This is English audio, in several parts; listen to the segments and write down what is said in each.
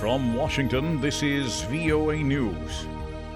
From Washington, this is VOA News.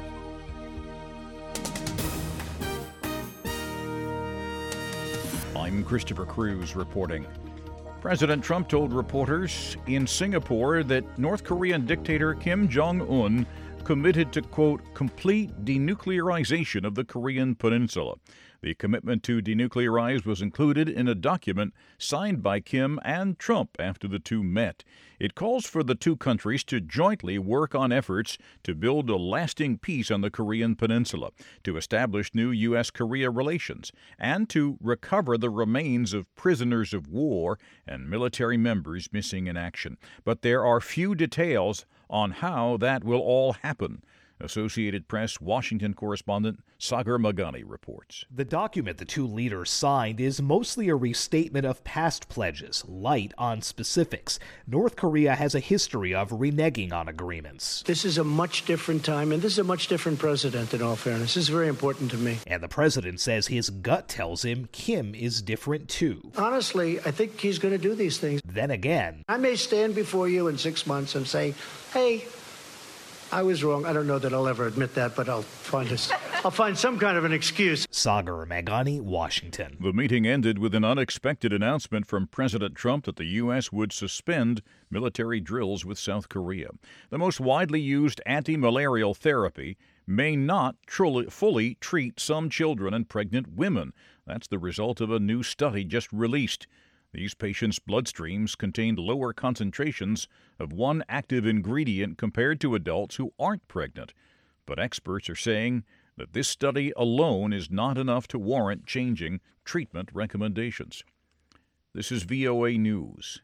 I'm Christopher Cruz reporting. President Trump told reporters in Singapore that North Korean dictator Kim Jong-un committed to, quote, complete denuclearization of the Korean peninsula. The commitment to denuclearize was included in a document signed by Kim and Trump after the two met. It calls for the two countries to jointly work on efforts to build a lasting peace on the Korean peninsula, to establish new U.S.-Korea relations, and to recover the remains of prisoners of war and military members missing in action. But there are few details on how that will all happen. Associated Press Washington correspondent Sagar Meghani reports. The document the two leaders signed is mostly a restatement of past pledges, light on specifics. North Korea has a history of reneging on agreements. This is a much different time, and this is a much different president, in all fairness. This is very important to me. And the president says his gut tells him Kim is different too. Honestly, I think he's going to do these things. Then again, I may stand before you in 6 months and say, hey, I was wrong. I don't know that I'll ever admit that, but I'll find some kind of an excuse. Sagar Meghani, Washington. The meeting ended with an unexpected announcement from President Trump that the U.S. would suspend military drills with South Korea. The most widely used anti-malarial therapy may not fully treat some children and pregnant women. That's the result of a new study just released. These patients' bloodstreams contained lower concentrations of one active ingredient compared to adults who aren't pregnant. But experts are saying that this study alone is not enough to warrant changing treatment recommendations. This is VOA News.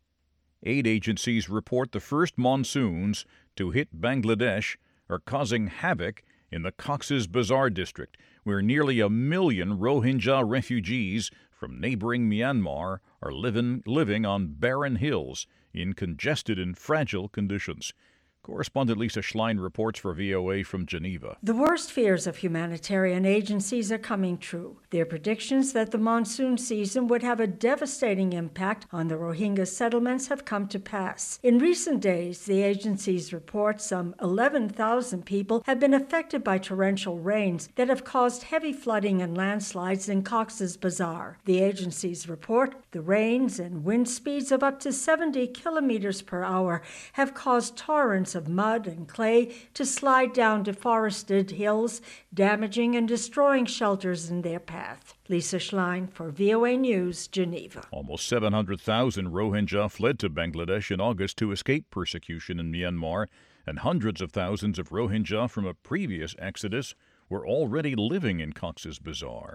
Aid agencies report the first monsoons to hit Bangladesh are causing havoc in the Cox's Bazar district, where nearly 1 million Rohingya refugees from neighboring Myanmar are living on barren hills in congested and fragile conditions. Correspondent Lisa Schlein reports for VOA from Geneva. The worst fears of humanitarian agencies are coming true. Their predictions that the monsoon season would have a devastating impact on the Rohingya settlements have come to pass. In recent days, the agencies report some 11,000 people have been affected by torrential rains that have caused heavy flooding and landslides in Cox's Bazar. The agencies report the rains and wind speeds of up to 70 kilometers per hour have caused torrents of mud and clay to slide down deforested hills, damaging and destroying shelters in their path. Lisa Schlein for VOA News, Geneva. Almost 700,000 Rohingya fled to Bangladesh in August to escape persecution in Myanmar, and hundreds of thousands of Rohingya from a previous exodus were already living in Cox's Bazar.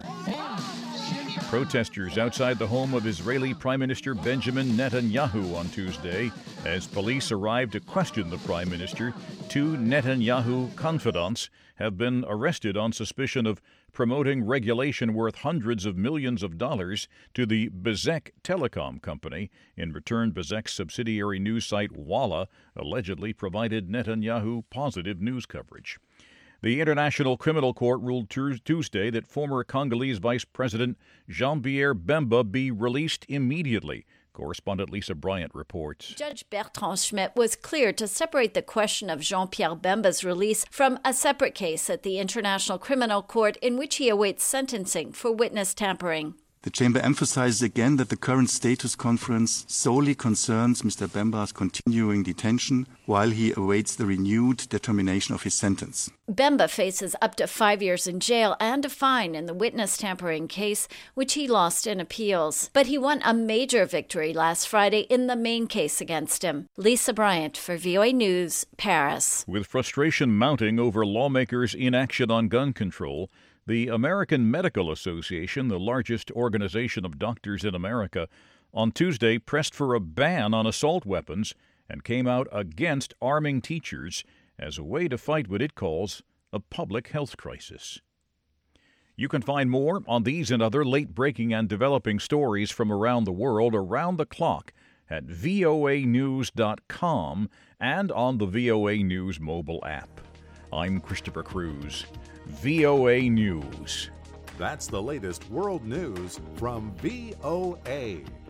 Protesters outside the home of Israeli Prime Minister Benjamin Netanyahu on Tuesday as police arrived to question the Prime Minister. Two Netanyahu confidants have been arrested on suspicion of promoting regulation worth hundreds of millions of dollars to the Bezek Telecom company. In return, Bezek's subsidiary news site Walla allegedly provided Netanyahu positive news coverage. The International Criminal Court ruled Tuesday that former Congolese Vice President Jean-Pierre Bemba be released immediately. Correspondent Lisa Bryant reports. Judge Bertrand Schmidt was clear to separate the question of Jean-Pierre Bemba's release from a separate case at the International Criminal Court in which he awaits sentencing for witness tampering. The Chamber emphasizes again that the current status conference solely concerns Mr. Bemba's continuing detention while he awaits the renewed determination of his sentence. Bemba faces up to 5 years in jail and a fine in the witness tampering case, which he lost in appeals. But he won a major victory last Friday in the main case against him. Lisa Bryant for VOA News, Paris. With frustration mounting over lawmakers' inaction on gun control, the American Medical Association, the largest organization of doctors in America, on Tuesday pressed for a ban on assault weapons and came out against arming teachers as a way to fight what it calls a public health crisis. You can find more on these and other late-breaking and developing stories from around the world around the clock at voanews.com and on the VOA News mobile app. I'm Christopher Cruz. VOA News. That's the latest world news from VOA.